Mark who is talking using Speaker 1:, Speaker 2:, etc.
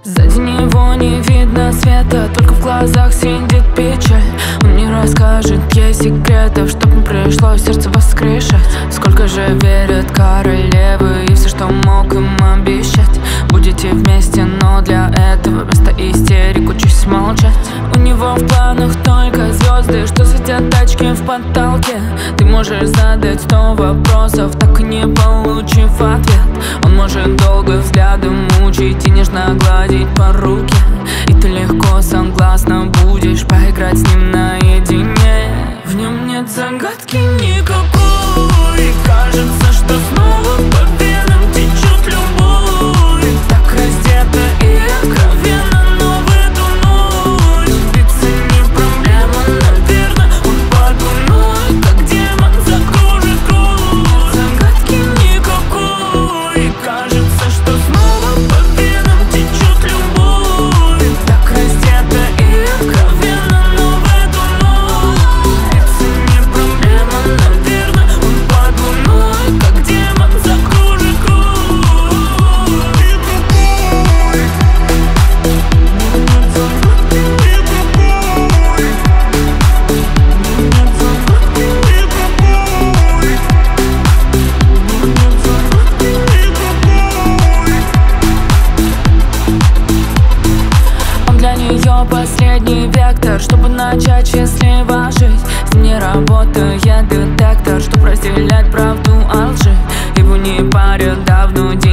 Speaker 1: Сзади него не видно света, только в глазах сидит печаль. Он не расскажет ей секретов, чтоб не пришлось сердце воскрешать. Сколько же верят королевы и все, что мог им обещать. Будете вместе, но для этого вместо истерик учусь молчать. У него в планах только звезды, что светят тачки в потолке. Ты можешь задать 100 вопросов, так и не получив ответ. Он может долго взглядом мучить и нежно гладить по руке. И ты легко согласна будешь поиграть с ним наедине. В нем нет загадки никакой, кажется, что снова по венам течет любовь. Так раздета и откровенно, но в эту ночь сбиться не проблема, наверное. Он подумает, как демон закружит круг. Загадки никакой, кажется, что снова по венам течет любовь. Так раздета и откровенно, но в эту ночь сбиться не проблема, наверное. Он подумает, как демон закружит круг. Он для нее последний вектор, чтобы начать счастливо жить. С ним не работает детектор, чтобы разделять правду от лжи. Его не парят давно